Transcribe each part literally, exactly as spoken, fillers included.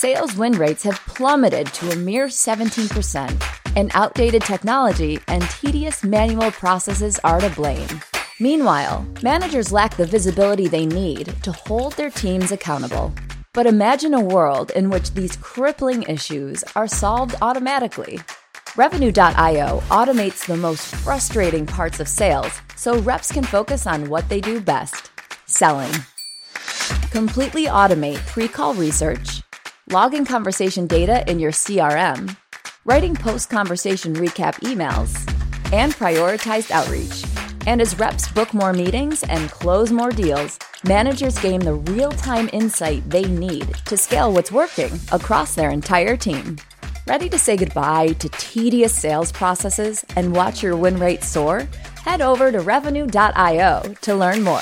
sales win rates have plummeted to a mere seventeen percent, and outdated technology and tedious manual processes are to blame. Meanwhile, managers lack the visibility they need to hold their teams accountable. But imagine a world in which these crippling issues are solved automatically. Revenue dot io automates the most frustrating parts of sales so reps can focus on what they do best, selling. Completely automate pre-call research, logging conversation data in your C R M, writing post-conversation recap emails, and prioritized outreach. And as reps book more meetings and close more deals, managers gain the real-time insight they need to scale what's working across their entire team. Ready to say goodbye to tedious sales processes and watch your win rate soar? Head over to Revenue dot io to learn more.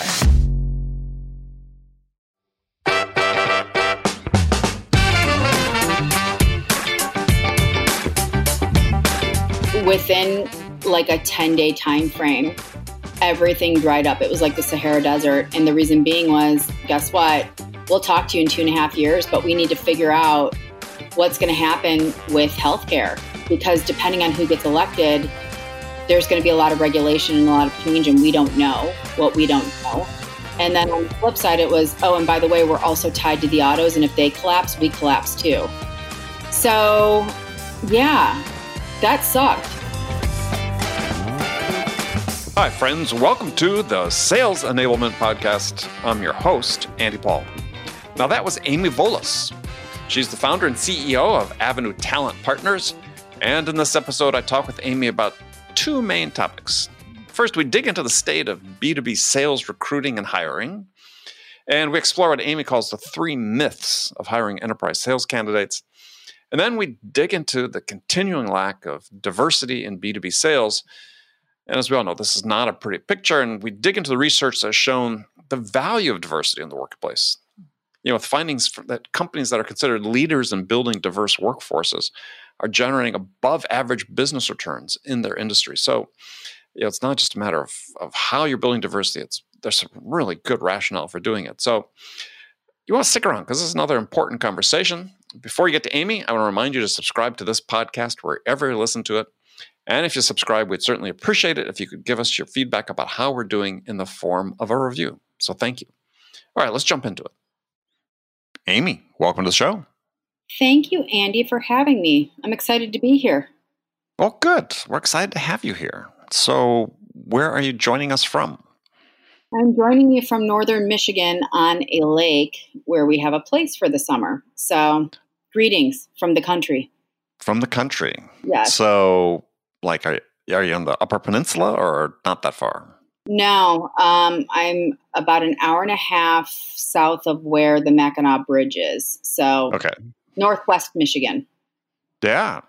Within like a ten-day time frame, everything dried up. It was like the Sahara Desert. And the reason being was, guess what? We'll talk to you in two and a half years, but we need to figure out what's going to happen with healthcare, because depending on who gets elected, there's going to be a lot of regulation and a lot of change, and we don't know what we don't know. And then on the flip side, it was, oh, and by the way, we're also tied to the autos, and if they collapse, we collapse too. So, yeah, that sucked. Hi, friends. Welcome to the Sales Enablement Podcast. I'm your host, Andy Paul. Now, that was Amy Volas. She's the founder and C E O of Avenue Talent Partners. And in this episode, I talk with Amy about two main topics. First, we dig into the state of B two B sales recruiting and hiring. And we explore what Amy calls the three myths of hiring enterprise sales candidates. And then we dig into the continuing lack of diversity in B two B sales. And as we all know, this is not a pretty picture. And we dig into the research that has shown the value of diversity in the workplace. You know, with findings that companies that are considered leaders in building diverse workforces are generating above average business returns in their industry. So, you know, it's not just a matter of, of how you're building diversity. It's there's some really good rationale for doing it. So you want to stick around because this is another important conversation. Before you get to Amy, I want to remind you to subscribe to this podcast wherever you listen to it. And if you subscribe, we'd certainly appreciate it if you could give us your feedback about how we're doing in the form of a review. So thank you. All right, let's jump into it. Amy, welcome to the show. Thank you, Andy, for having me. I'm excited to be here. Well, good. We're excited to have you here. So where are you joining us from? I'm joining you from northern Michigan on a lake where we have a place for the summer. So greetings from the country. From the country. Yes. So like, are, are you on the Upper Peninsula or not that far? No, um, I'm about an hour and a half south of where the Mackinac Bridge is. So okay. Northwest Michigan. Yeah.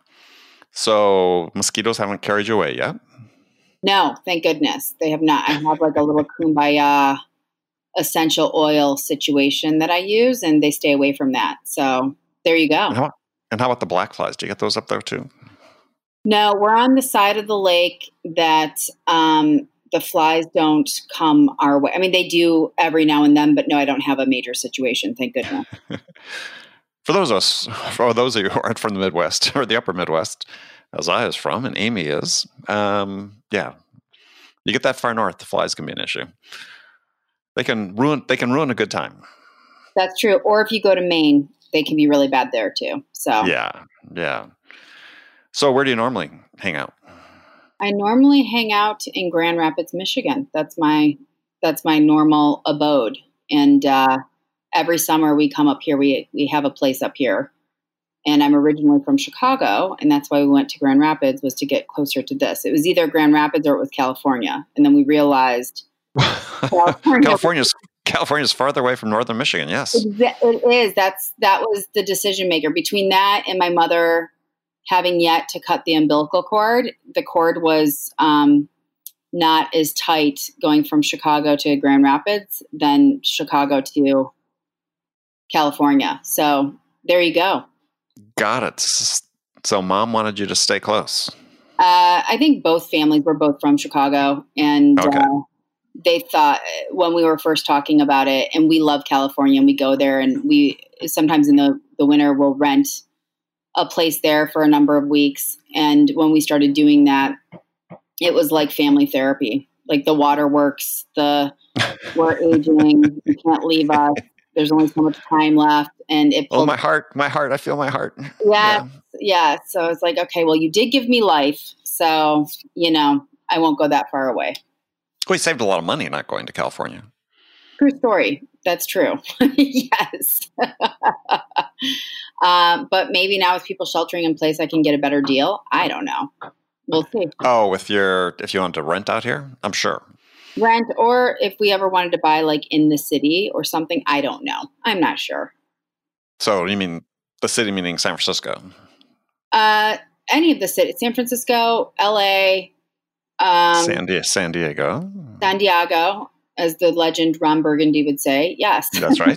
So mosquitoes haven't carried you away yet? No, thank goodness. They have not. I have like a little Kumbaya essential oil situation that I use, and they stay away from that. So there you go. And how, and how about the black flies? Do you get those up there too? No, we're on the side of the lake that um, the flies don't come our way. I mean, they do every now and then, but no, I don't have a major situation. Thank goodness. For those of us, for those of you who aren't from the Midwest or the Upper Midwest, as I is from, and Amy is, um, yeah, you get that far north, the flies can be an issue. They can ruin. They can ruin a good time. That's true. Or if you go to Maine, they can be really bad there too. So yeah, yeah. So where do you normally hang out? I normally hang out in Grand Rapids, Michigan. That's my that's my normal abode, and uh, every summer we come up here. We we have a place up here. And I'm originally from Chicago, and that's why we went to Grand Rapids, was to get closer to this. It was either Grand Rapids or it was California. And then we realized California. California's California's farther away from northern Michigan, yes. It is. That's that was the decision maker. Between that and my mother having yet to cut the umbilical cord, the cord was um, not as tight going from Chicago to Grand Rapids than Chicago to California. So there you go. Got it. So mom wanted you to stay close. Uh, I think both families were both from Chicago, and okay. uh, they thought when we were first talking about it, and we love California and we go there, and we sometimes in the, the winter we'll rent a place there for a number of weeks. And when we started doing that, it was like family therapy. Like the waterworks, the we're aging, you can't leave us. There's only so much time left, and it. Oh, my heart, my heart! I feel my heart. Yeah, yeah. yeah. So it's like, okay, well, you did give me life, so you know I won't go that far away. We saved a lot of money not going to California. True story. That's true. Yes. um, but maybe now with people sheltering in place, I can get a better deal. I don't know. We'll see. Oh, with your if you want to rent out here, I'm sure. Rent, or if we ever wanted to buy like in the city or something, I don't know. I'm not sure. So you mean the city meaning San Francisco? Uh, any of the cities, San Francisco, L A, um, San, Di- San Diego, San Diego, as the legend Ron Burgundy would say. Yes, that's right.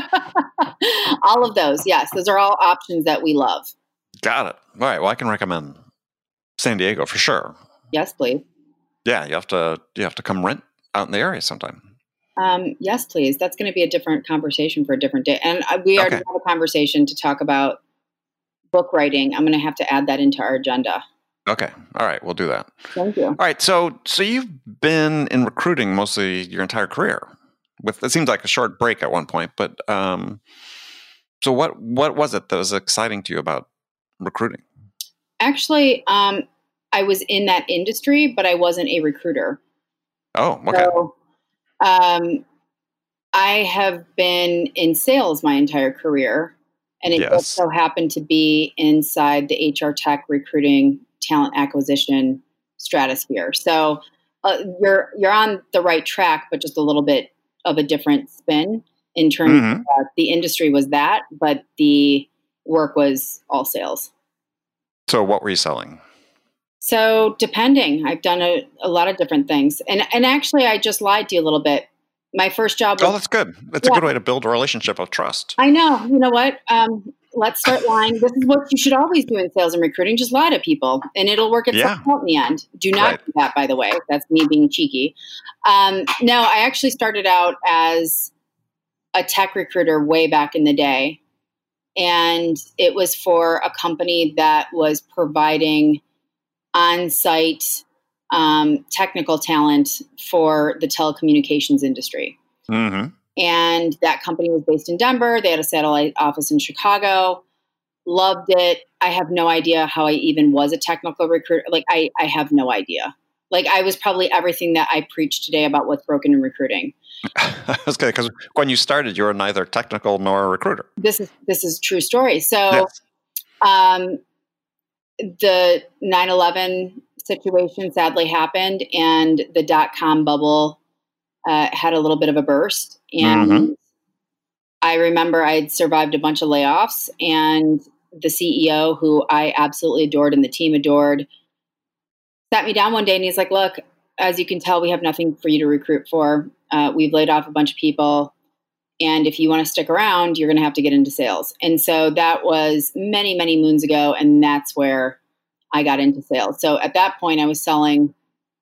All of those. Yes, those are all options that we love. Got it. All right. Well, I can recommend San Diego for sure. Yes, please. Yeah, you have to you have to come rent out in the area sometime. Um, yes, please. That's going to be a different conversation for a different day. And we already Okay. have a conversation to talk about book writing. I'm going to have to add that into our agenda. Okay. All right. We'll do that. Thank you. All right. So so you've been in recruiting mostly your entire career. With it seems like a short break at one point, but um, so what what was it that was exciting to you about recruiting? Actually, um, I was in that industry, but I wasn't a recruiter. Oh, okay. So, um, I have been in sales my entire career, and it Yes. just so happened to be inside the H R tech recruiting talent acquisition stratosphere. So uh, you're you're on the right track, but just a little bit of a different spin in terms Mhm. of uh, the industry was that, but the work was all sales. So what were you selling? So depending, I've done a, a lot of different things. And and actually, I just lied to you a little bit. My first job was, Oh, that's good. That's Yeah. a good way to build a relationship of trust. I know, you know what? Um, let's start lying. This is what you should always do in sales and recruiting. Just lie to people and it'll work itself Yeah. out in the end. Do not Right. do that, by the way. That's me being cheeky. Um, no, I actually started out as a tech recruiter way back in the day. And it was for a company that was providing on-site um, technical talent for the telecommunications industry. Mm-hmm. And that company was based in Denver. They had a satellite office in Chicago. Loved it. I have no idea how I even was a technical recruiter. Like, I, I have no idea. Like, I was probably everything that I preach today about what's broken in recruiting. That's good because when you started, you were neither technical nor a recruiter. This is this is a true story. So Yes. um, the nine eleven situation sadly happened, and the dot-com bubble uh, had a little bit of a burst. And Mhm. I remember I had survived a bunch of layoffs, and the C E O, who I absolutely adored and the team adored, sat me down one day and he's like, look, as you can tell, we have nothing for you to recruit for. Uh, we've laid off a bunch of people. And if you want to stick around, you're going to have to get into sales. And so that was many, many moons ago. And that's where I got into sales. So at that point, I was selling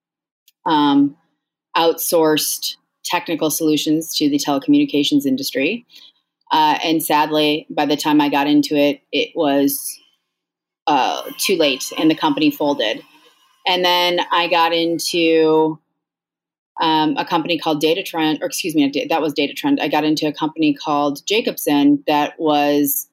um, outsourced technical solutions to the telecommunications industry. Uh, and sadly, by the time I got into it, it was uh, too late and the company folded. And then I got into um, a company called Data Trend, or excuse me, that was Data Trend. I got into a company called Jacobson that was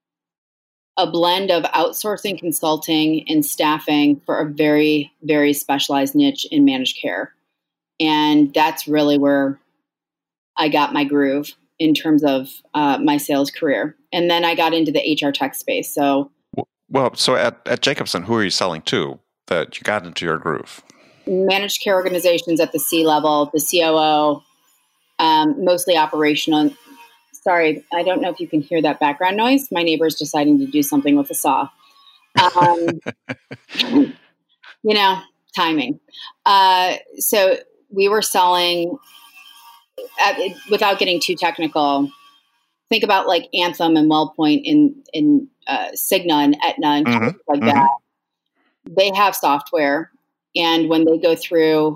a blend of outsourcing, consulting, and staffing for a very, very specialized niche in managed care. And that's really where I got my groove in terms of uh, my sales career. And then I got into the H R tech space. So, Well, so at, at Jacobson, who are you selling to that you got into your groove? managed care organizations at the C level, the C O O, um, mostly operational. Sorry, I don't know if you can hear that background noise. My neighbor's deciding to do something with a saw. Um, you know, timing. Uh, so we were selling, uh, without getting too technical, think about like Anthem and WellPoint in, in uh, Cigna and Aetna and Mhm, like mhm. that. They have software. And when they go through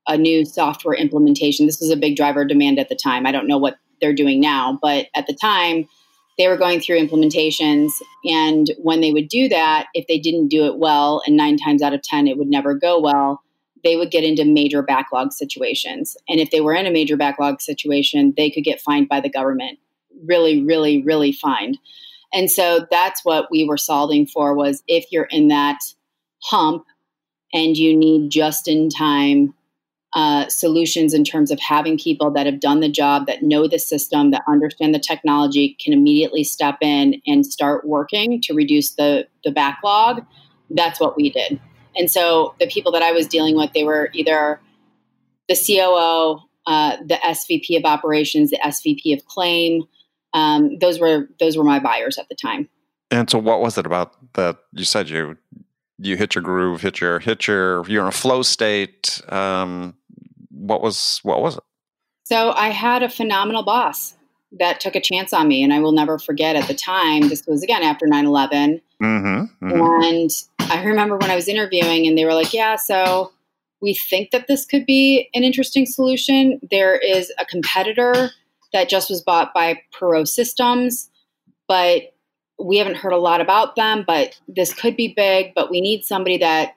a new software implementation. This was a big driver of demand at the time. I don't know what they're doing now, but at the time they were going through implementations. And when they would do that, if they didn't do it well, and nine times out of ten, it would never go well, they would get into major backlog situations. And if they were in a major backlog situation, they could get fined by the government. Really, really, really fined. And so that's what we were solving for, was if you're in that hump and you need just-in-time uh, solutions in terms of having people that have done the job, that know the system, that understand the technology, can immediately step in and start working to reduce the, the backlog, that's what we did. And so the people that I was dealing with, they were either the C O O, uh, the S V P of operations, the S V P of claim. Um, those were those were my buyers at the time. And so what was it about that you said you you hit your groove, hit your hit your you're in a flow state? Um, what was what was it? So I had a phenomenal boss that took a chance on me, and I will never forget at the time. This was again after nine eleven. Mm-hmm, mm-hmm. And I remember when I was interviewing and they were like, yeah, so we think that this could be an interesting solution. There is a competitor that just was bought by Perot Systems, but we haven't heard a lot about them, but this could be big, but we need somebody that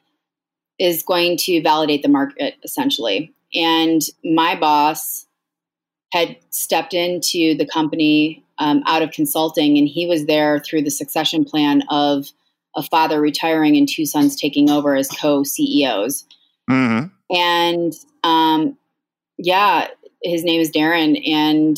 is going to validate the market, essentially. And my boss had stepped into the company um, out of consulting, and he was there through the succession plan of a father retiring and two sons taking over as co-C E Os. Mm-hmm. And um, yeah, his name is Darren, and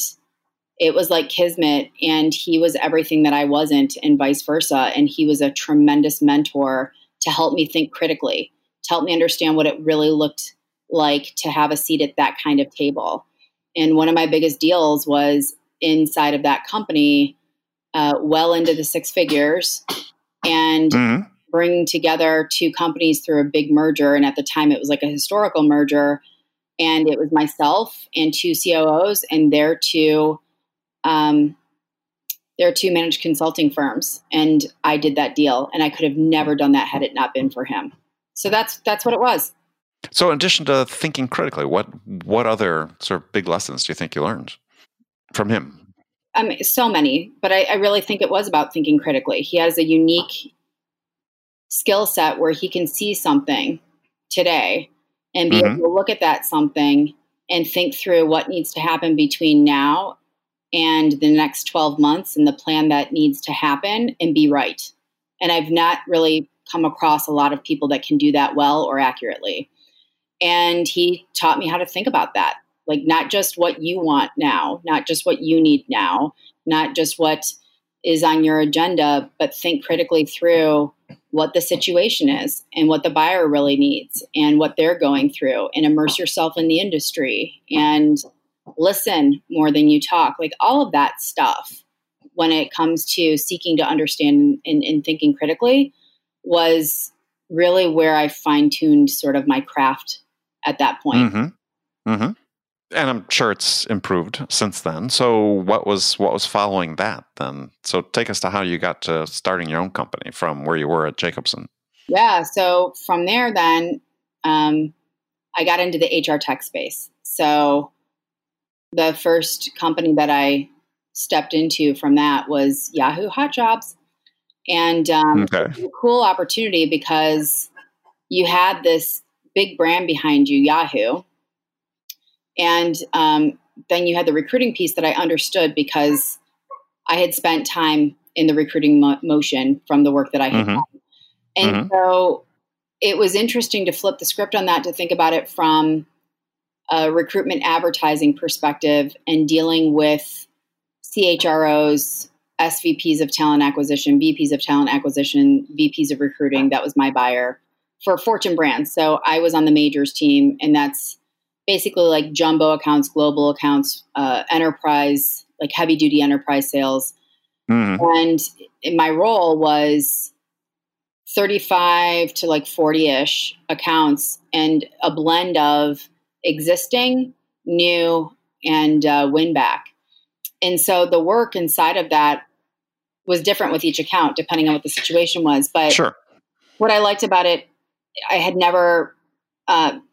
it was like kismet, and he was everything that I wasn't, and vice versa. And he was a tremendous mentor to help me think critically, to help me understand what it really looked like to have a seat at that kind of table. And one of my biggest deals was inside of that company, uh, well into the six figures, and mm-hmm. bringing together two companies through a big merger. And at the time, it was like a historical merger. And it was myself and two C O Os and their two, um, their two managed consulting firms. And I did that deal. And I could have never done that had it not been for him. So that's that's what it was. So in addition to thinking critically, what what other sort of big lessons do you think you learned from him? I mean, so many, but I, I really think it was about thinking critically. He has a unique skill set where he can see something today and be mm-hmm. able to look at that something and think through what needs to happen between now and the next twelve months and the plan that needs to happen and be right. And I've not really come across a lot of people that can do that well or accurately. And he taught me how to think about that. Like, not just what you want now, not just what you need now, not just what is on your agenda, but think critically through what the situation is and what the buyer really needs and what they're going through, and immerse yourself in the industry and listen more than you talk. Like, all of that stuff, when it comes to seeking to understand and, and thinking critically, was really where I fine-tuned sort of my craft at that point. Mm-hmm. Mm-hmm. And I'm sure it's improved since then. So what was what was following that then? So take us to how you got to starting your own company from where you were at Jacobson. Yeah. So from there then, um, I got into the H R tech space. So the first company that I stepped into from that was Yahoo Hot Jobs. And um, okay. It was a cool opportunity because you had this big brand behind you, Yahoo. And um, then you had the recruiting piece that I understood because I had spent time in the recruiting mo- motion from the work that I had mm-hmm. done. And mm-hmm. so it was interesting to flip the script on that, to think about it from a recruitment advertising perspective and dealing with C H R Os, S V Ps of talent acquisition, V Ps of talent acquisition, V Ps of recruiting. That was my buyer for Fortune brands. So I was on the majors team, and that's basically like jumbo accounts, global accounts, uh, enterprise, like heavy duty enterprise sales. Mm-hmm. And in my role was thirty-five to like forty-ish accounts and a blend of existing, new, and uh, win back. And so the work inside of that was different with each account, depending on what the situation was. But sure. What I liked about it, I had never uh,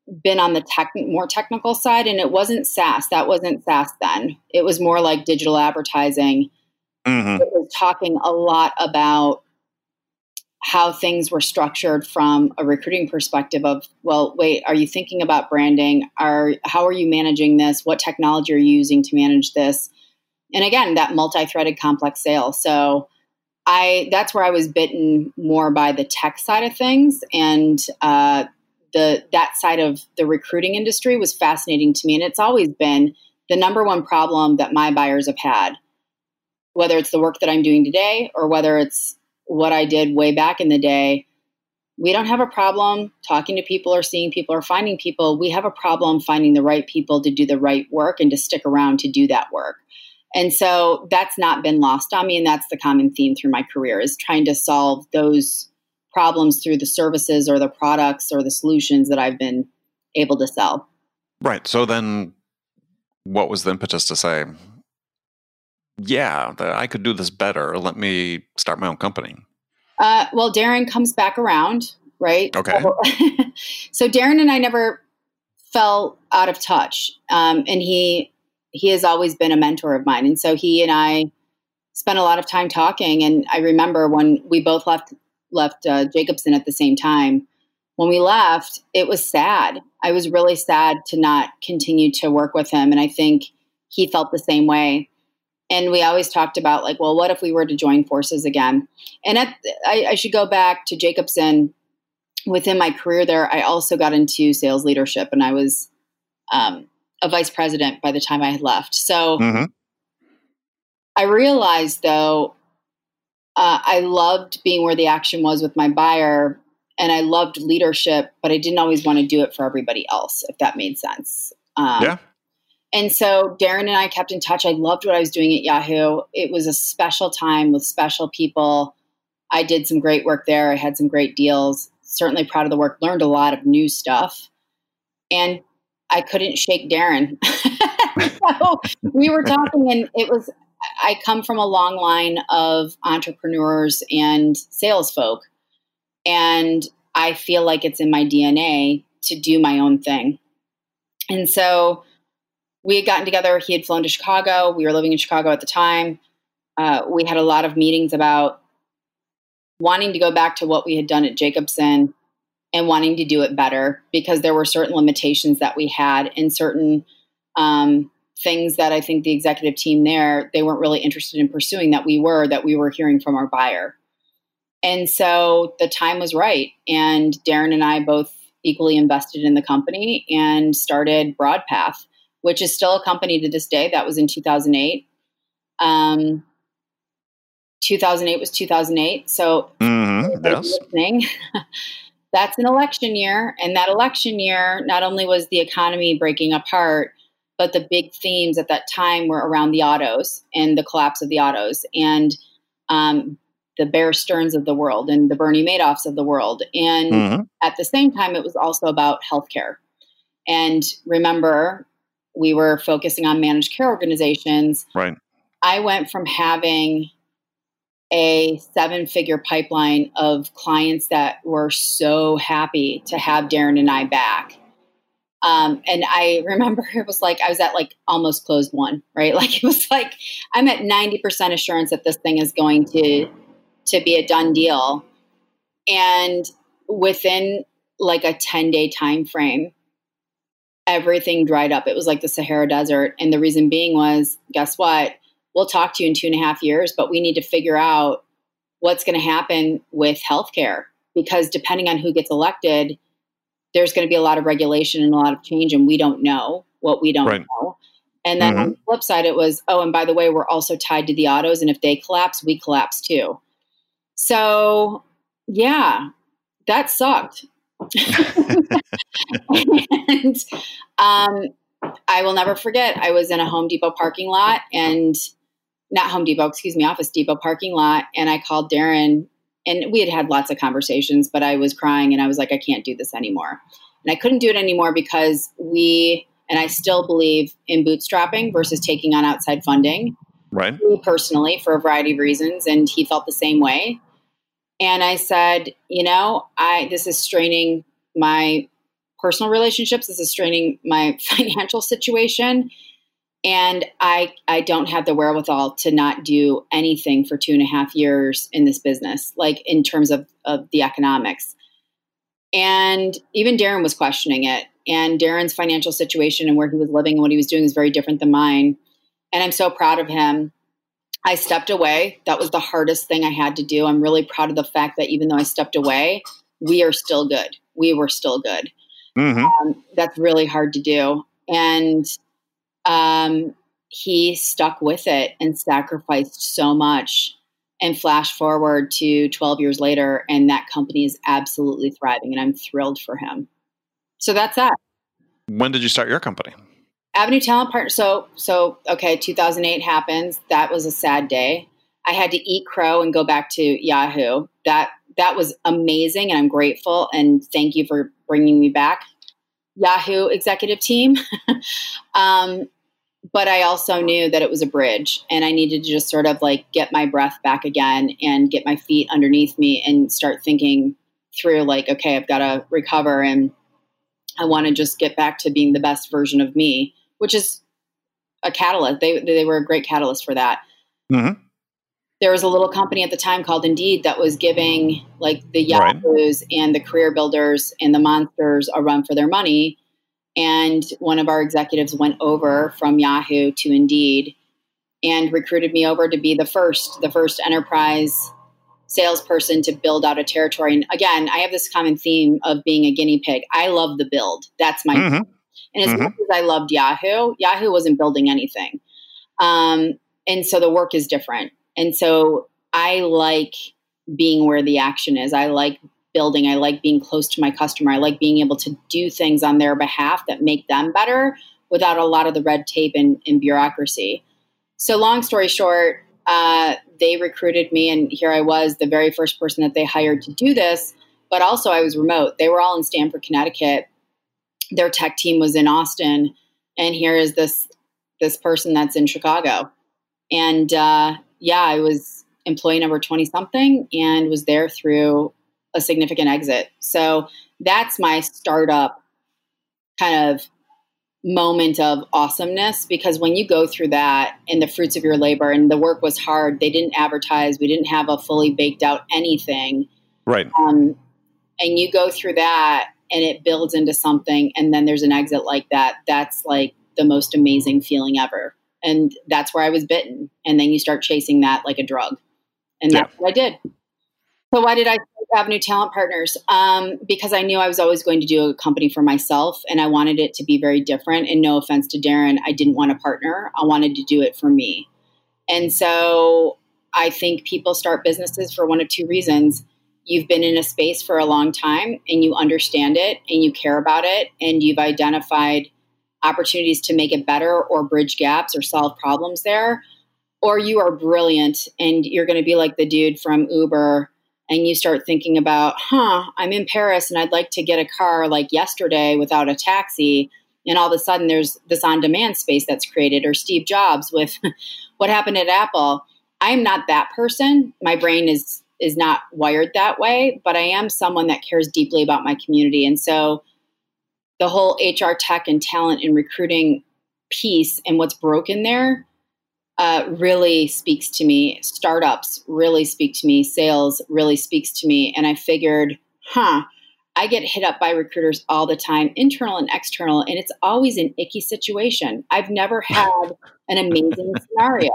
been on the tech, more technical side, and it wasn't SaaS. That wasn't SaaS then. It was more like digital advertising. Mm-hmm. It was talking a lot about how things were structured from a recruiting perspective of, well, wait, are you thinking about branding? Are, how are you managing this? What technology are you using to manage this? And again, that multi-threaded complex sale. So I, that's where I was bitten more by the tech side of things. And, uh, the, that side of the recruiting industry was fascinating to me. And it's always been the number one problem that my buyers have had, whether it's the work that I'm doing today or whether it's what I did way back in the day. We don't have a problem talking to people or seeing people or finding people. We have a problem finding the right people to do the right work and to stick around to do that work. And so that's not been lost on me. And that's the common theme through my career, is trying to solve those problems through the services or the products or the solutions that I've been able to sell. Right. So then what was the impetus to say, yeah, that I could do this better. Let me start my own company? Uh, well, Darren comes back around, right? Okay. So, so Darren and I never fell out of touch. Um, and he, he has always been a mentor of mine. And so he and I spent a lot of time talking. And I remember when we both left, left uh, Jacobson at the same time, when we left, it was sad. I was really sad to not continue to work with him. And I think he felt the same way. And we always talked about, like, well, what if we were to join forces again? And at, I, I should go back to Jacobson. Within my career there, I also got into sales leadership, and I was um, a vice president by the time I had left. So mm-hmm. I realized, though, uh, I loved being where the action was with my buyer, and I loved leadership, but I didn't always want to do it for everybody else, if that made sense. Um, yeah. And so Darren and I kept in touch. I loved what I was doing at Yahoo. It was a special time with special people. I did some great work there. I had some great deals. Certainly proud of the work. Learned a lot of new stuff. And I couldn't shake Darren. So we were talking, and it was, I come from a long line of entrepreneurs and sales folk. And I feel like it's in my D N A to do my own thing. And so we had gotten together. He had flown to Chicago. We were living in Chicago at the time. Uh, we had a lot of meetings about wanting to go back to what we had done at Jacobson and wanting to do it better, because there were certain limitations that we had and certain um, things that I think the executive team there, they weren't really interested in pursuing that we were, that we were hearing from our buyer. And so the time was right. And Darren and I both equally invested in the company and started BroadPath, which is still a company to this day. That was in two thousand eight. Um, two thousand eight was two thousand eight. So mm-hmm. yes. listening, that's an election year. And that election year, not only was the economy breaking apart, but the big themes at that time were around the autos and the collapse of the autos, and um, the Bear Stearns of the world and the Bernie Madoffs of the world. And mm-hmm. at the same time, it was also about healthcare. And remember, we were focusing on managed care organizations. Right. I went from having a seven-figure pipeline of clients that were so happy to have Darren and I back. Um, and I remember it was like, I was at like almost closed one, right? Like it was like, I'm at ninety percent assurance that this thing is going to, to be a done deal. And within like a ten day time frame, everything dried up. It was like the Sahara Desert. And the reason being was, guess what? We'll talk to you in two and a half years, but we need to figure out what's going to happen with healthcare, because depending on who gets elected, there's going to be a lot of regulation and a lot of change, and we don't know what we don't right. know. And then mm-hmm. on the flip side, it was, oh, and by the way, we're also tied to the autos, and if they collapse, we collapse too. So yeah, that sucked. And um, I will never forget, I was in a Home Depot parking lot, and not Home Depot, excuse me, Office Depot parking lot. And I called Darren, and we had had lots of conversations, but I was crying, and I was like, I can't do this anymore. And I couldn't do it anymore because we, and I still believe in bootstrapping versus taking on outside funding. Right. Me personally, for a variety of reasons. And he felt the same way. And I said, you know, I, this is straining my personal relationships. This is straining my financial situation. And I I don't have the wherewithal to not do anything for two and a half years in this business, like in terms of, of the economics. And even Darren was questioning it. And Darren's financial situation and where he was living and what he was doing is very different than mine. And I'm so proud of him. I stepped away. That was the hardest thing I had to do. I'm really proud of the fact that even though I stepped away, we are still good. We were still good. Mm-hmm. Um, that's really hard to do. And Um, he stuck with it and sacrificed so much, and flash forward to twelve years later, and that company is absolutely thriving, and I'm thrilled for him. So that's that. When did you start your company? Avenue Talent Partners. So, so, okay. two thousand eight happens. That was a sad day. I had to eat crow and go back to Yahoo. That, that was amazing. And I'm grateful. And thank you for bringing me back, Yahoo executive team. um, But I also knew that it was a bridge, and I needed to just sort of like get my breath back again and get my feet underneath me and start thinking through like, okay, I've got to recover, and I want to just get back to being the best version of me, which is a catalyst. They they were a great catalyst for that. Mm-hmm. There was a little company at the time called Indeed that was giving like the Yahoos right. and the career builders and the monsters a run for their money. And one of our executives went over from Yahoo to Indeed and recruited me over to be the first, the first enterprise salesperson to build out a territory. And again, I have this common theme of being a guinea pig. I love the build. That's my, mm-hmm. and as mm-hmm. much as I loved Yahoo, Yahoo wasn't building anything. Um, and so the work is different. And so I like being where the action is. I like building. I like being close to my customer. I like being able to do things on their behalf that make them better without a lot of the red tape and, and bureaucracy. So long story short, uh, they recruited me, and here I was, the very first person that they hired to do this, but also I was remote. They were all in Stamford, Connecticut. Their tech team was in Austin, and here is this, this person that's in Chicago. And uh, yeah, I was employee number twenty something and was there through a significant exit. So that's my startup kind of moment of awesomeness, because when you go through that and the fruits of your labor, and the work was hard, they didn't advertise, we didn't have a fully baked out anything. Right. Um, and you go through that and it builds into something, and then there's an exit like that. That's like the most amazing feeling ever. And that's where I was bitten. And then you start chasing that like a drug. And that's yeah. what I did. So why did I start Avenue Talent Partners? Um, because I knew I was always going to do a company for myself, and I wanted it to be very different. And no offense to Darren, I didn't want a partner. I wanted to do it for me. And so I think people start businesses for one of two reasons. You've been in a space for a long time and you understand it and you care about it, and you've identified opportunities to make it better or bridge gaps or solve problems there. Or you are brilliant and you're going to be like the dude from Uber, and you start thinking about, huh, I'm in Paris and I'd like to get a car like yesterday without a taxi. And all of a sudden there's this on-demand space that's created, or Steve Jobs with what happened at Apple. I'm not that person. My brain is is not wired that way, but I am someone that cares deeply about my community. And so the whole H R tech and talent and recruiting piece and what's broken there Uh, really speaks to me. Startups really speak to me. Sales really speaks to me. And I figured, huh, I get hit up by recruiters all the time, internal and external, and it's always an icky situation. I've never had an amazing scenario.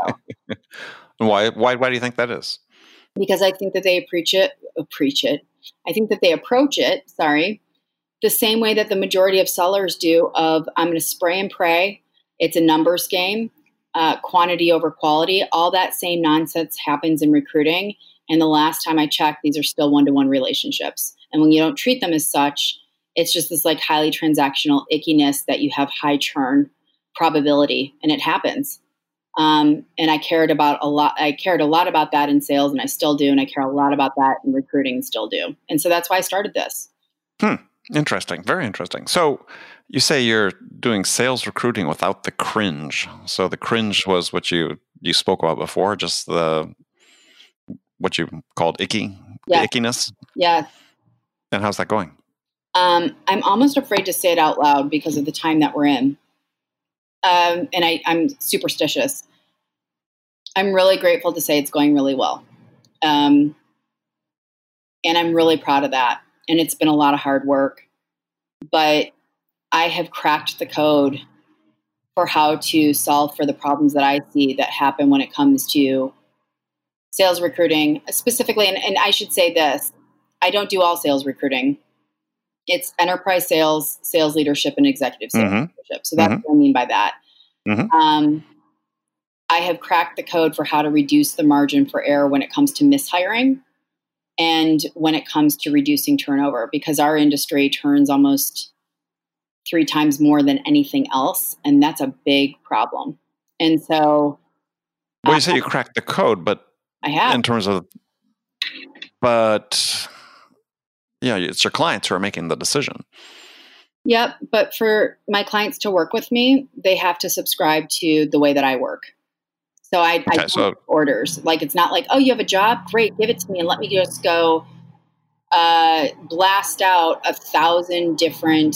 Why, why, why do you think that is? Because I think that they preach it, uh, preach it. I think that they approach it, sorry, the same way that the majority of sellers do of, I'm going to spray and pray. It's a numbers game. Uh, quantity over quality, all that same nonsense happens in recruiting. And the last time I checked, these are still one-to-one relationships. And when you don't treat them as such, it's just this like highly transactional ickiness that you have high churn probability, and it happens. Um, and I cared about a lot. I cared a lot about that in sales, and I still do. And I care a lot about that in recruiting, and still do. And so that's why I started this. Hmm. Interesting. Very interesting. So you say you're doing sales recruiting without the cringe. So the cringe was what you, you spoke about before, just the, what you called icky, yeah. the ickiness. Yeah. And how's that going? Um, I'm almost afraid to say it out loud because of the time that we're in. Um, and I, I'm superstitious. I'm really grateful to say it's going really well. Um, and I'm really proud of that. And it's been a lot of hard work, but I have cracked the code for how to solve for the problems that I see that happen when it comes to sales recruiting specifically. And, and I should say this, I don't do all sales recruiting. It's enterprise sales, sales leadership, and executive sales Mm-hmm. leadership. So that's Mm-hmm. what I mean by that. Mm-hmm. Um, I have cracked the code for how to reduce the margin for error when it comes to mishiring and when it comes to reducing turnover, because our industry turns almost three times more than anything else. And that's a big problem. And so... Well, you say you cracked the code, but I have. in terms of, but yeah, it's your clients who are making the decision. Yep. But for my clients to work with me, they have to subscribe to the way that I work. So I, Okay, I so- do orders. Like, it's not like, oh, you have a job? Great. Give it to me and let me just go uh, blast out a thousand different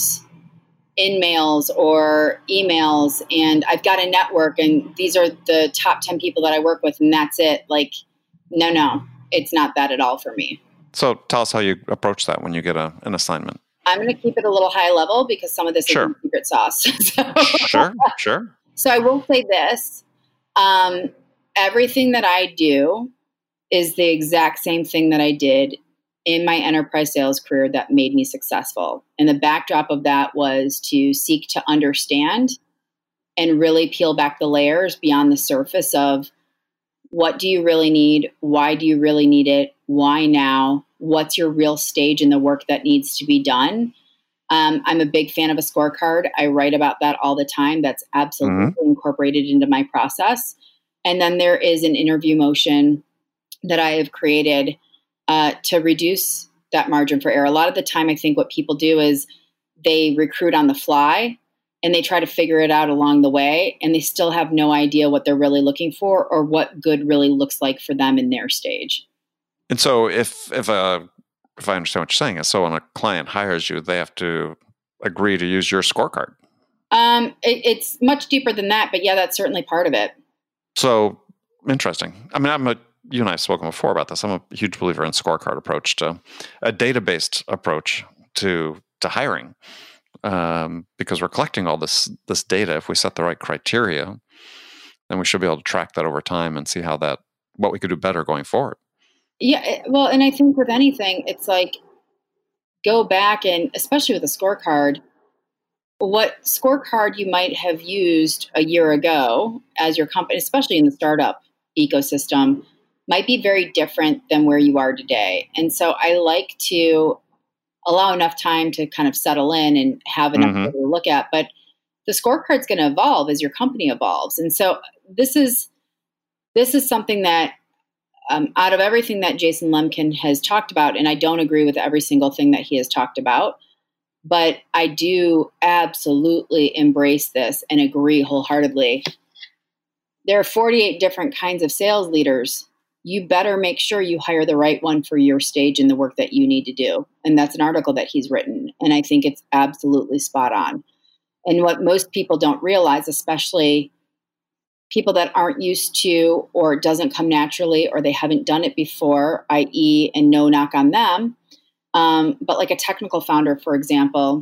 in-mails or emails. And I've got a network and these are the top ten people that I work with and that's it. Like, no, no, it's not that at all for me. So tell us how you approach that when you get a, an assignment. I'm going to keep it a little high level because some of this Sure. is secret sauce. so, Sure, sure. so I will say this. Um, everything that I do is the exact same thing that I did in my enterprise sales career that made me successful. And the backdrop of that was to seek to understand and really peel back the layers beyond the surface of what do you really need? Why do you really need it? Why now? What's your real stage in the work that needs to be done? Um, I'm a big fan of a scorecard. I write about that all the time. That's absolutely mm-hmm. incorporated into my process. And then there is an interview motion that I have created uh, to reduce that margin for error. A lot of the time, I think what people do is they recruit on the fly and they try to figure it out along the way, and they still have no idea what they're really looking for or what good really looks like for them in their stage. And so if if a if I understand what you're saying, is so when a client hires you, they have to agree to use your scorecard. Um, it, it's much deeper than that, but yeah, that's certainly part of it. So interesting. I mean, I'm a you and I have spoken before about this. I'm a huge believer in scorecard approach to a data-based approach to to hiring, um, because we're collecting all this this data. If we set the right criteria, then we should be able to track that over time and see how that what we could do better going forward. Yeah, well, and I think with anything, it's like go back and especially with a scorecard, what scorecard you might have used a year ago as your company, especially in the startup ecosystem, might be very different than where you are today. And so I like to allow enough time to kind of settle in and have enough Mm-hmm. to look at. But the scorecard's going to evolve as your company evolves. And so this is this is something that um, out of everything that Jason Lemkin has talked about, and I don't agree with every single thing that he has talked about, but I do absolutely embrace this and agree wholeheartedly. There are forty-eight different kinds of sales leaders. You better make sure you hire the right one for your stage in the work that you need to do. And that's an article that he's written. And I think it's absolutely spot on. And what most people don't realize, especially people that aren't used to, or it doesn't come naturally, or they haven't done it before, that is, and no knock on them. Um, but like a technical founder, for example,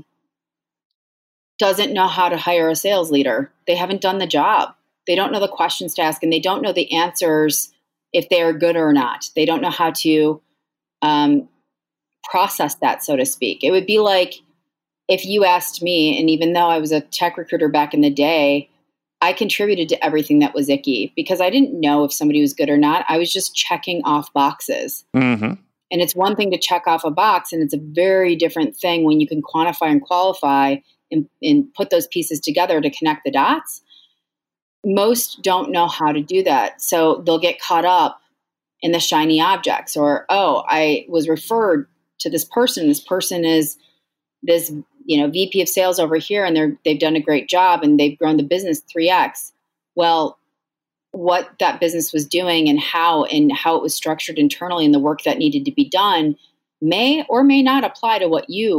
doesn't know how to hire a sales leader. They haven't done the job. They don't know the questions to ask, and they don't know the answers if they are good or not. They don't know how to um, process that, so to speak. It would be like if you asked me, and even though I was a tech recruiter back in the day, I contributed to everything that was icky because I didn't know if somebody was good or not. I was just checking off boxes. Mm-hmm. And it's one thing to check off a box, and it's a very different thing when you can quantify and qualify and, and put those pieces together to connect the dots. Most don't know how to do that. So they'll get caught up in the shiny objects, or, oh, I was referred to this person. This person is this, you know, V P of sales over here, and they're, they've done a great job and they've grown the business three X. Well, what that business was doing and how, and how it was structured internally and the work that needed to be done may or may not apply to what you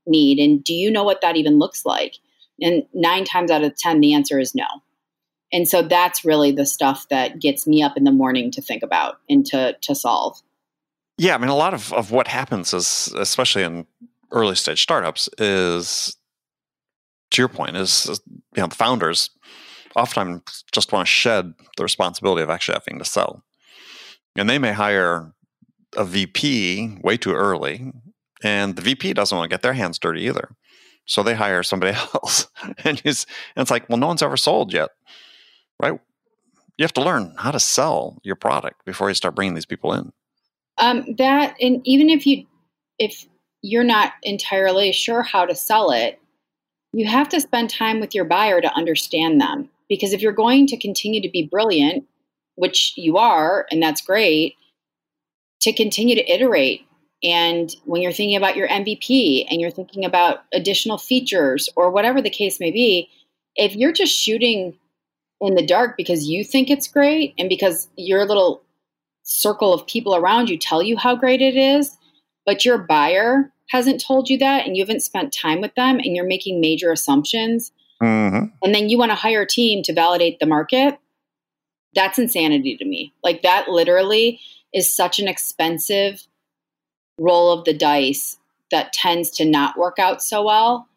need? And do you know what that even looks like? And nine times out of ten, the answer is no. And so that's really the stuff that gets me up in the morning to think about and to, to solve. Yeah. I mean, a lot of, of what happens is, especially in early stage startups, is, to your point, is, you know, the founders oftentimes just want to shed the responsibility of actually having to sell. And they may hire a V P way too early, and the V P doesn't want to get their hands dirty either. So they hire somebody else. and, it's, and it's like, well, no one's ever sold yet, right? You have to learn how to sell your product before you start bringing these people in. Um, that, and even if you, if you're not entirely sure how to sell it, you have to spend time with your buyer to understand them. Because if you're going to continue to be brilliant, which you are, and that's great, to continue to iterate. And when you're thinking about your M V P and you're thinking about additional features or whatever the case may be, if you're just shooting in the dark because you think it's great and because your little circle of people around you tell you how great it is, but your buyer hasn't told you that and you haven't spent time with them and you're making major assumptions, mm-hmm. and then you want to hire a team to validate the market, that's insanity to me. Like that literally is such an expensive roll of the dice that tends to not work out so well.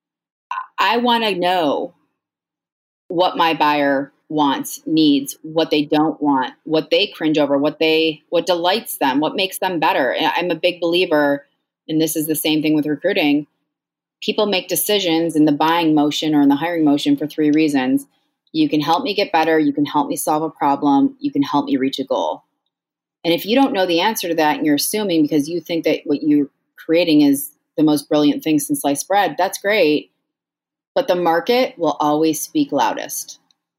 I want to know what my buyer wants, needs, what they don't want, what they cringe over, what they, what delights them, what makes them better. And I'm a big believer, and this is the same thing with recruiting. People make decisions in the buying motion or in the hiring motion for three reasons. You can help me get better. You can help me solve a problem. You can help me reach a goal. And if you don't know the answer to that and you're assuming because you think that what you're creating is the most brilliant thing since sliced bread, that's great. But the market will always speak loudest.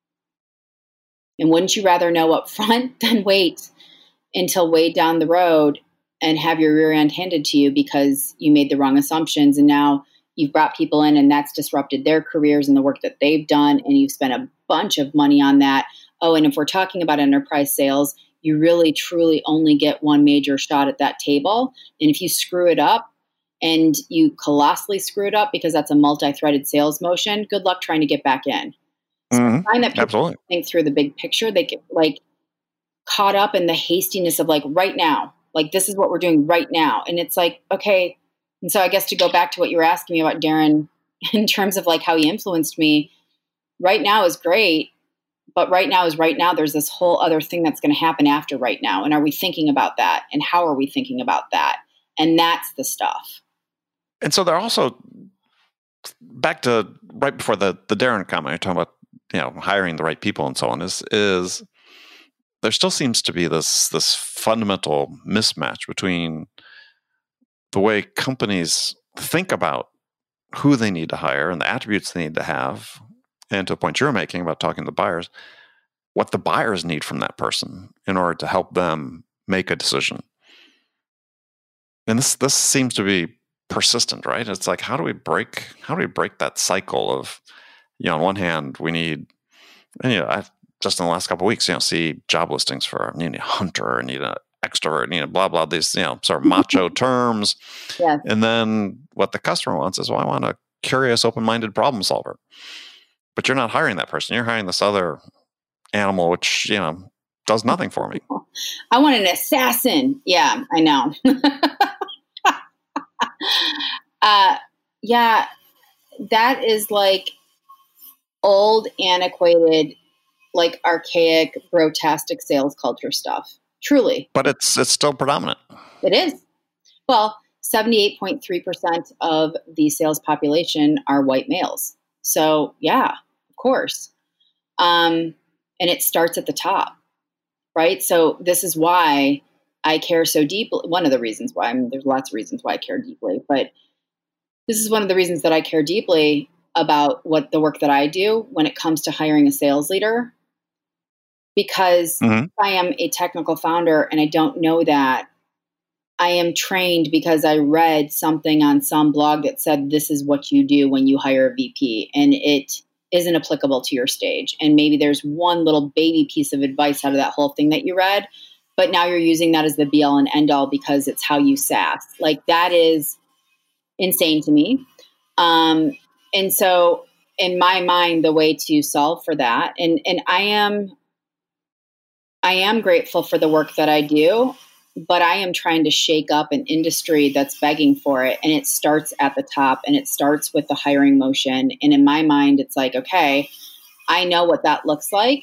And wouldn't you rather know up front than wait until way down the road and have your rear end handed to you because you made the wrong assumptions and now you've brought people in and that's disrupted their careers and the work that they've done and you've spent a bunch of money on that. Oh, and if we're talking about enterprise sales, you really truly only get one major shot at that table. And if you screw it up and you colossally screw it up because that's a multi-threaded sales motion, good luck trying to get back in. So mm-hmm. I find that people Absolutely. think through the big picture. They get like caught up in the hastiness of like right now, like this is what we're doing right now. And it's like, okay. And so I guess to go back to what you were asking me about Darren in terms of like how he influenced me, right now is great. But right now is right now. There's this whole other thing that's going to happen after right now. And are we thinking about that? And how are we thinking about that? And that's the stuff. And so they're also back to right before the, the Darren comment, you're talking about, you know, hiring the right people and so on is, is there still seems to be this, this fundamental mismatch between the way companies think about who they need to hire and the attributes they need to have, and to a point you're making about talking to buyers, what the buyers need from that person in order to help them make a decision. And this this seems to be persistent, right? It's like, how do we break how do we break that cycle of, you know, on one hand, we need, and, you know, I've just in the last couple of weeks, you know, see job listings for I need a hunter, I need an extrovert, I need a blah, blah, these, you know, sort of macho terms. Yeah. And then what the customer wants is, well, I want a curious, open-minded problem solver. But you're not hiring that person. You're hiring this other animal, which, you know, does nothing for me. I want an assassin. Yeah, I know. uh, yeah, that is like old, antiquated, like archaic, brotastic sales culture stuff. Truly. But it's it's still predominant. It is. Well, seventy-eight point three percent of the sales population are white males. So, yeah, of course. Um, and it starts at the top, right? So this is why I care so deeply. One of the reasons why, I mean, there's lots of reasons why I care deeply, but this is one of the reasons that I care deeply about what the work that I do when it comes to hiring a sales leader. Because mm-hmm. if I am a technical founder and I don't know that, I am trained because I read something on some blog that said this is what you do when you hire a V P, and it isn't applicable to your stage. And maybe there's one little baby piece of advice out of that whole thing that you read, but now you're using that as the be all and end all because it's how you S A S. Like that is insane to me. Um, and so in my mind, the way to solve for that, and, and I am, I am grateful for the work that I do, but I am trying to shake up an industry that's begging for it. And it starts at the top, and it starts with the hiring motion. And in my mind, it's like, okay, I know what that looks like.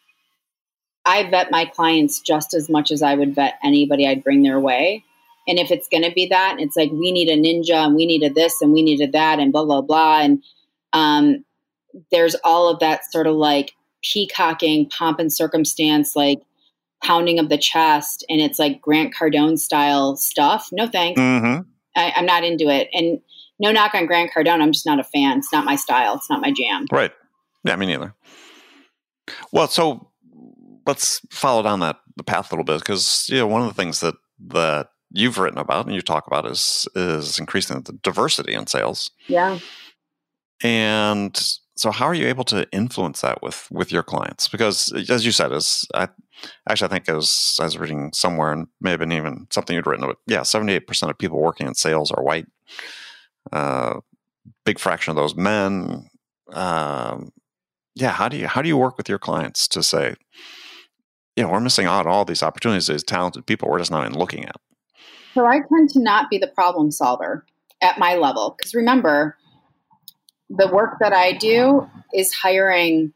I vet my clients just as much as I would vet anybody I'd bring their way. And if it's going to be that, it's like, we need a ninja and we needed this and we needed that and blah, blah, blah. And um, there's all of that sort of like peacocking, pomp and circumstance, like pounding of the chest. And it's like Grant Cardone style stuff. No thanks. Mm-hmm. I, I'm not into it. And no knock on Grant Cardone. I'm just not a fan. It's not my style. It's not my jam. Right. Yeah, me neither. Well, so let's follow down that the path a little bit, because you know, one of the things that that you've written about and you talk about is is increasing the diversity in sales. Yeah. And so how are you able to influence that with with your clients? Because as you said, as I actually I think as I was reading somewhere, and may have been even something you'd written, but yeah, seventy-eight percent of people working in sales are white. Uh, big fraction of those men. Um, yeah, how do you how do you work with your clients to say, you know, we're missing out on all these opportunities, these talented people we're just not even looking at? So I tend to not be the problem solver at my level. Because remember, the work that I do is hiring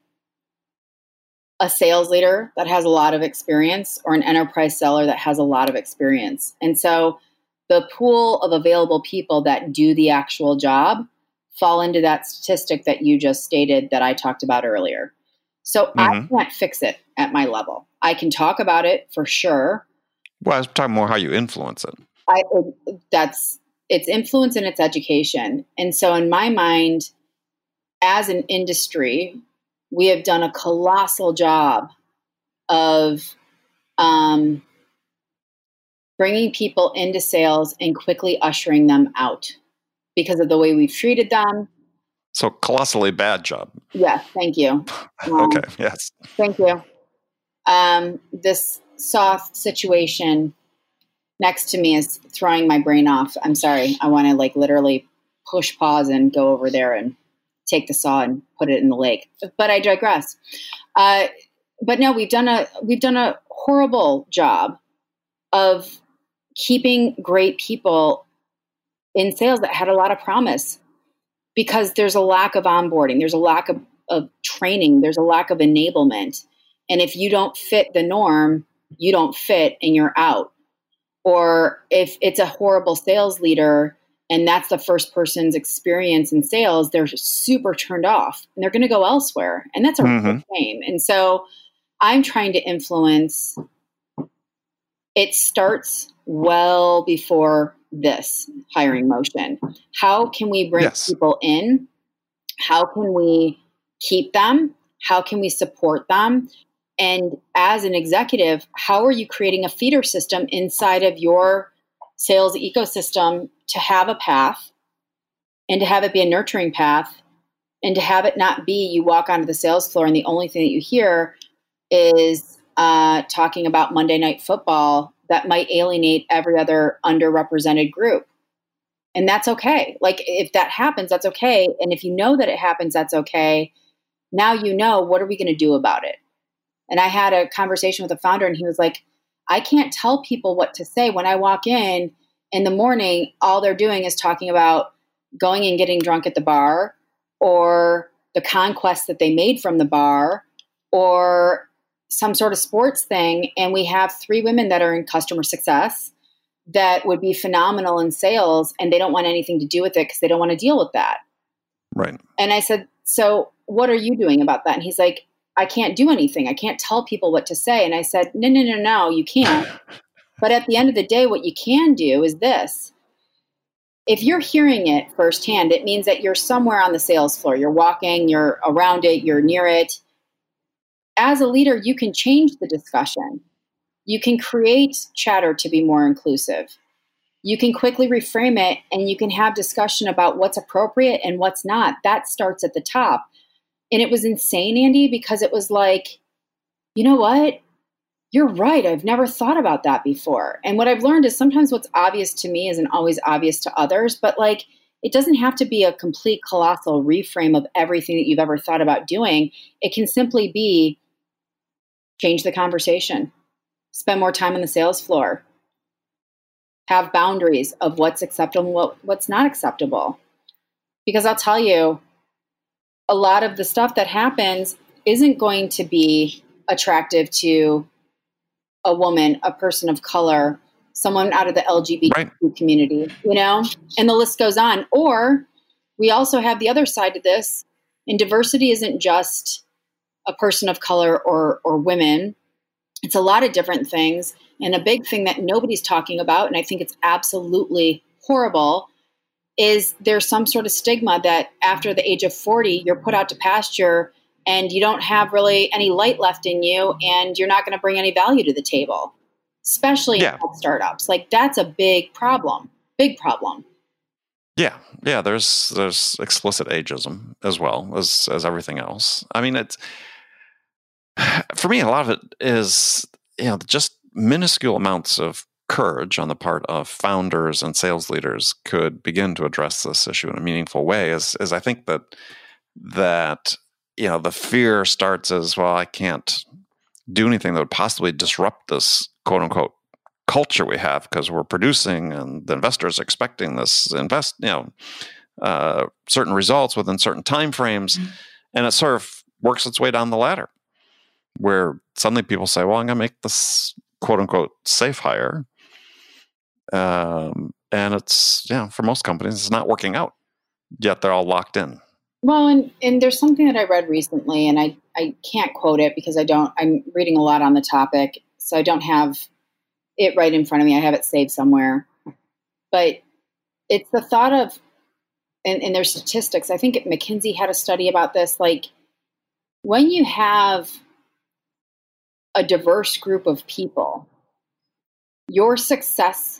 a sales leader that has a lot of experience or an enterprise seller that has a lot of experience. And so the pool of available people that do the actual job fall into that statistic that you just stated that I talked about earlier. So mm-hmm. I can't fix it at my level. I can talk about it for sure. Well, I was talking more how you influence it. I it, that's it's influence and it's education. And so in my mind, as an industry, we have done a colossal job of um, bringing people into sales and quickly ushering them out because of the way we've treated them. So colossally bad job. Yeah, thank you. Um, okay, yes. Thank you. Um, this soft situation next to me is throwing my brain off. I'm sorry. I want to like literally push pause and go over there and take the saw and put it in the lake. But I digress. Uh, but no, we've done a we've done a horrible job of keeping great people in sales that had a lot of promise, because there's a lack of onboarding, there's a lack of, of training, there's a lack of enablement. And if you don't fit the norm, you don't fit and you're out. Or if it's a horrible sales leader and that's the first person's experience in sales, they're super turned off and they're going to go elsewhere. And that's a mm-hmm. real shame. And so I'm trying to influence. It starts well before this hiring motion. How can we bring yes. people in? How can we keep them? How can we support them? And as an executive, how are you creating a feeder system inside of your sales ecosystem to have a path and to have it be a nurturing path and to have it not be you walk onto the sales floor and the only thing that you hear is uh, talking about Monday Night Football that might alienate every other underrepresented group. And that's okay. Like if that happens, that's okay. And if you know that it happens, that's okay. Now you know, what are we going to do about it? And I had a conversation with a founder and he was like, I can't tell people what to say. When I walk in in the morning, all they're doing is talking about going and getting drunk at the bar or the conquest that they made from the bar or some sort of sports thing. And we have three women that are in customer success that would be phenomenal in sales and they don't want anything to do with it because they don't want to deal with that. Right. And I said, so what are you doing about that? And he's like, I can't do anything. I can't tell people what to say. And I said, no, no, no, no, you can't. But at the end of the day, what you can do is this. If you're hearing it firsthand, it means that you're somewhere on the sales floor. You're walking, you're around it, you're near it. As a leader, you can change the discussion. You can create chatter to be more inclusive. You can quickly reframe it and you can have discussion about what's appropriate and what's not. That starts at the top. And it was insane, Andy, because it was like, you know what? You're right. I've never thought about that before. And what I've learned is sometimes what's obvious to me isn't always obvious to others. But like, it doesn't have to be a complete colossal reframe of everything that you've ever thought about doing. It can simply be change the conversation, spend more time on the sales floor, have boundaries of what's acceptable and what, what's not acceptable. Because I'll tell you, a lot of the stuff that happens isn't going to be attractive to a woman, a person of color, someone out of the L G B T Q right. community, you know, and the list goes on. Or we also have the other side of this, and diversity isn't just a person of color or or women. It's a lot of different things. And a big thing that nobody's talking about, and I think it's absolutely horrible, is there's some sort of stigma that after the age of forty, you're put out to pasture and you don't have really any light left in you and you're not going to bring any value to the table, especially yeah. in startups. Like that's a big problem, big problem. Yeah. Yeah. There's, there's explicit ageism as well as, as everything else. I mean, it's, for me, a lot of it is, you know, just minuscule amounts of courage on the part of founders and sales leaders could begin to address this issue in a meaningful way. Is, is I think that, that, you know, the fear starts as, well, I can't do anything that would possibly disrupt this quote unquote culture we have because we're producing and the investors are expecting this invest, you know, uh, certain results within certain timeframes. Mm-hmm. And it sort of works its way down the ladder where suddenly people say, well, I'm going to make this quote unquote safe hire. Um, and it's, yeah, for most companies, it's not working out, yet they're all locked in. Well, and, and there's something that I read recently, and I, I can't quote it because I don't, I'm reading a lot on the topic, so I don't have it right in front of me. I have it saved somewhere. But it's the thought of, and, and there's statistics, I think McKinsey had a study about this, like when you have a diverse group of people, your success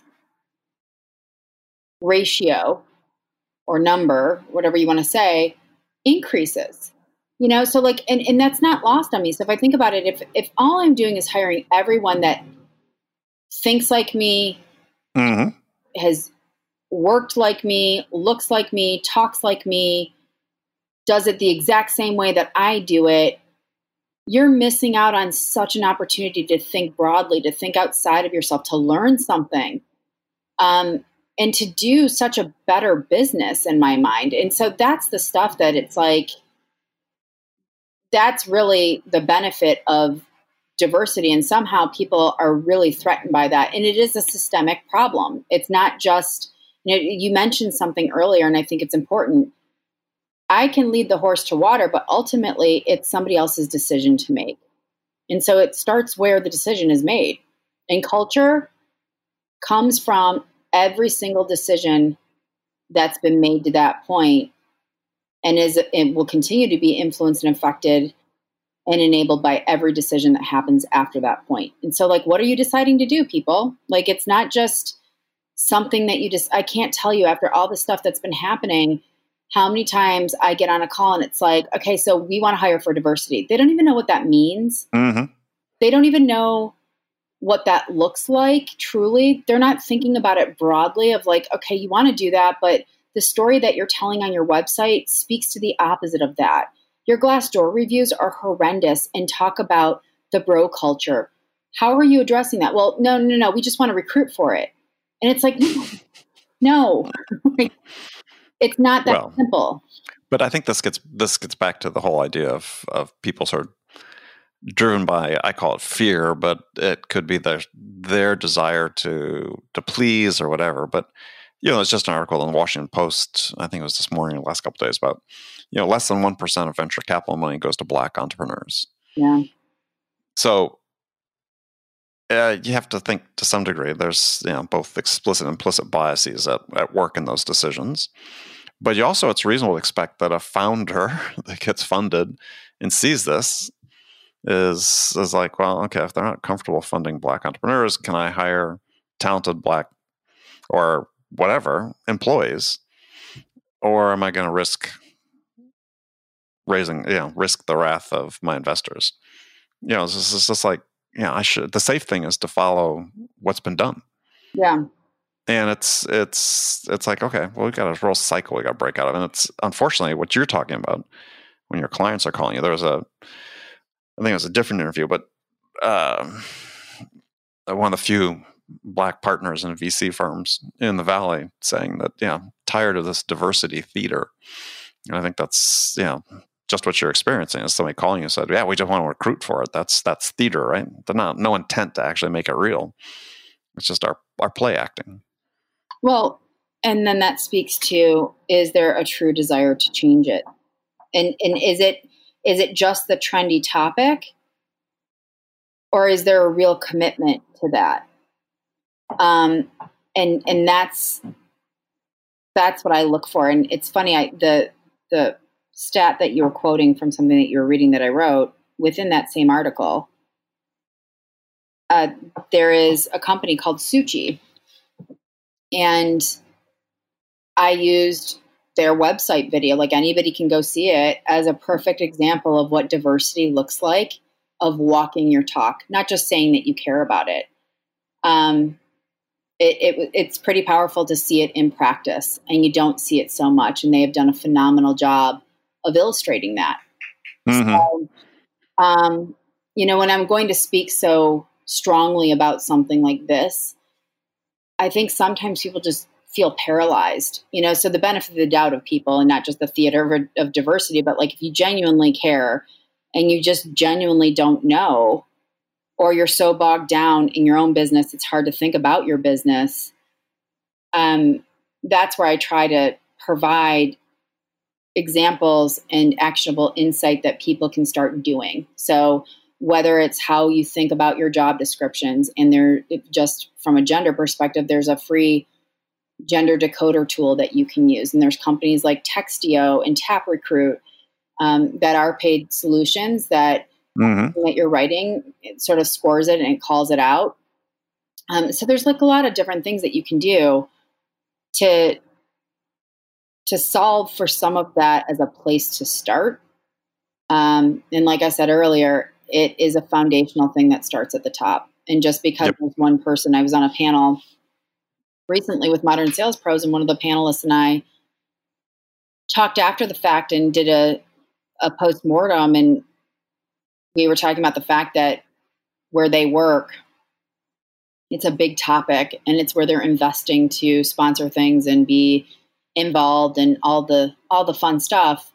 ratio or number, whatever you want to say, increases. You know, so like, and, and that's not lost on me. So if I think about it, if if all I'm doing is hiring everyone that thinks like me, mm-hmm. has worked like me, looks like me, talks like me, does it the exact same way that I do it, you're missing out on such an opportunity to think broadly, to think outside of yourself, to learn something, um, and to do such a better business in my mind. And so that's the stuff that it's like, that's really the benefit of diversity. And somehow people are really threatened by that. And it is a systemic problem. It's not just, you know, you mentioned something earlier, and I think it's important. I can lead the horse to water, but ultimately it's somebody else's decision to make. And so it starts where the decision is made. And culture comes from every single decision that's been made to that point, and is it will continue to be influenced and affected and enabled by every decision that happens after that point. And so, like, what are you deciding to do, people? Like, it's not just something that you just, I can't tell you after all the stuff that's been happening, how many times I get on a call and it's like, okay, so we want to hire for diversity. They don't even know what that means. Mm-hmm. They don't even know what that looks like, truly. They're not thinking about it broadly of like, okay, you want to do that, but the story that you're telling on your website speaks to the opposite of that. Your Glassdoor reviews are horrendous and talk about the bro culture. How are you addressing that? Well, no, no, no, we just want to recruit for it. And it's like, no, it's not that well, simple. But I think this gets this gets back to the whole idea of, of people sort of driven by, I call it fear, but it could be their their desire to to please or whatever. But you know, it's just an article in the Washington Post, I think it was this morning, the last couple of days, about, you know, less than one percent of venture capital money goes to Black entrepreneurs. Yeah. So uh, you have to think to some degree there's, you know, both explicit and implicit biases at, at work in those decisions. But you also, it's reasonable to expect that a founder that gets funded and sees this is is like, well, okay, if they're not comfortable funding Black entrepreneurs, can I hire talented Black or whatever employees, or am I going to risk raising, you know, risk the wrath of my investors? You know, it's just like, you know, I should. The safe thing is to follow what's been done. Yeah. And it's it's it's like, okay, well, we've got a real cycle we got to break out of. And it's unfortunately what you're talking about when your clients are calling you. There was a, I think it was a different interview, but uh, one of the few Black partners in V C firms in the Valley saying that, yeah, I'm tired of this diversity theater. And I think that's, yeah, just what you're experiencing is somebody calling you and said, yeah, we just want to recruit for it. That's that's theater, right? They're not, no intent to actually make it real. It's just our, our play acting. Well, and then that speaks to, is there a true desire to change it? And and is it is it just the trendy topic? Or is there a real commitment to that? Um, and and that's that's what I look for. And it's funny, I the the stat that you were quoting from something that you were reading that I wrote within that same article, uh, there is a company called Suchi. And I used their website video, like anybody can go see it, as a perfect example of what diversity looks like, of walking your talk, not just saying that you care about it. Um, it, it it's pretty powerful to see it in practice, and you don't see it so much. And they have done a phenomenal job of illustrating that. Mm-hmm. So, um, you know, when I'm going to speak so strongly about something like this, I think sometimes people just feel paralyzed, you know, so the benefit of the doubt of people, and not just the theater of, of diversity, but like if you genuinely care and you just genuinely don't know, or you're so bogged down in your own business, it's hard to think about your business. Um, that's where I try to provide examples and actionable insight that people can start doing. So whether it's how you think about your job descriptions, and there, just from a gender perspective, there's a free gender decoder tool that you can use. And there's companies like Textio and TapRecruit um, that are paid solutions that, mm-hmm. that you're writing, it sort of scores it and it calls it out. Um, so there's like a lot of different things that you can do to, to solve for some of that as a place to start. Um, and like I said earlier, it is a foundational thing that starts at the top. And just because yep. there's one person, I was on a panel recently with Modern Sales Pros, and one of the panelists and I talked after the fact and did a, a post-mortem, and we were talking about the fact that where they work, it's a big topic, and it's where they're investing to sponsor things and be involved in all the all the fun stuff.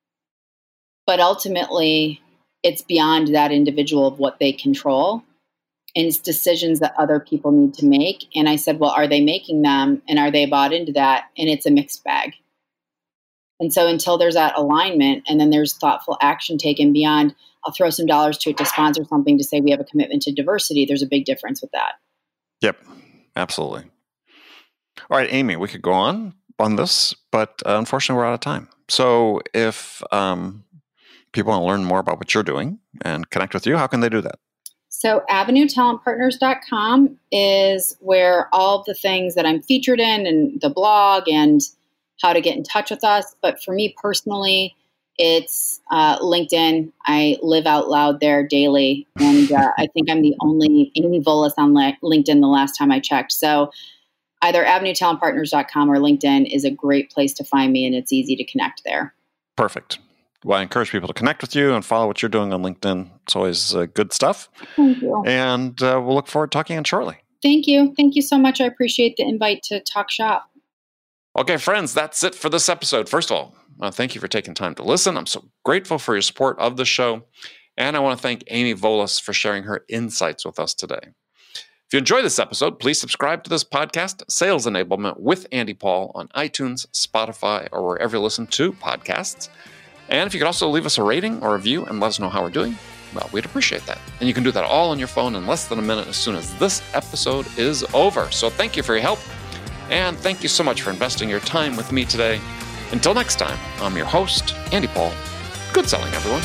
But ultimately, it's beyond that individual of what they control, and it's decisions that other people need to make. And I said, well, are they making them, and are they bought into that? And it's a mixed bag. And so until there's that alignment, and then there's thoughtful action taken beyond, I'll throw some dollars to it to sponsor something to say we have a commitment to diversity, there's a big difference with that. Yep, absolutely. All right, Amy, we could go on on this, but uh, unfortunately we're out of time. So if um, people want to learn more about what you're doing and connect with you, how can they do that? So avenue talent partners dot com is where all of the things that I'm featured in, and the blog, and how to get in touch with us. But for me personally, it's uh, LinkedIn. I live out loud there daily. And uh, I think I'm the only Amy Volas on LinkedIn the last time I checked. So either avenue talent partners dot com or LinkedIn is a great place to find me, and it's easy to connect there. Perfect. Well, I encourage people to connect with you and follow what you're doing on LinkedIn. It's always uh, good stuff. Thank you. And uh, we'll look forward to talking again shortly. Thank you. Thank you so much. I appreciate the invite to talk shop. Okay, friends, that's it for this episode. First of all, uh, thank you for taking time to listen. I'm so grateful for your support of the show. And I want to thank Amy Volas for sharing her insights with us today. If you enjoyed this episode, please subscribe to this podcast, Sales Enablement with Andy Paul, on iTunes, Spotify, or wherever you listen to podcasts. And if you could also leave us a rating or review and let us know how we're doing, well, we'd appreciate that. And you can do that all on your phone in less than a minute as soon as this episode is over. So thank you for your help. And thank you so much for investing your time with me today. Until next time, I'm your host, Andy Paul. Good selling, everyone.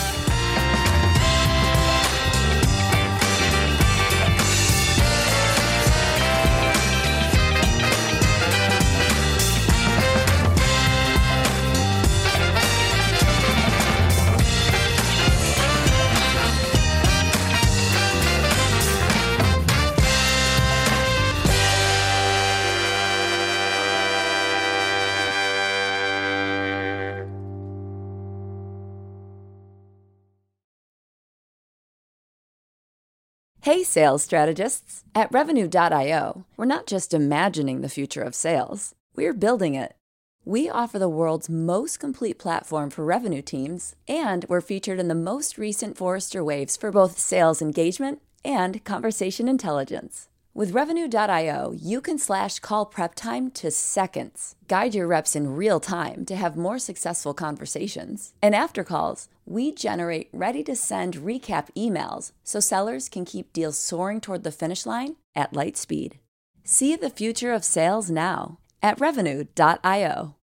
Hey, sales strategists! At Revenue dot io, we're not just imagining the future of sales, we're building it. We offer the world's most complete platform for revenue teams, and we're featured in the most recent Forrester Waves for both sales engagement and conversation intelligence. With Revenue dot io, you can slash call prep time to seconds, guide your reps in real time to have more successful conversations. And after calls, we generate ready-to-send recap emails so sellers can keep deals soaring toward the finish line at light speed. See the future of sales now at Revenue dot io.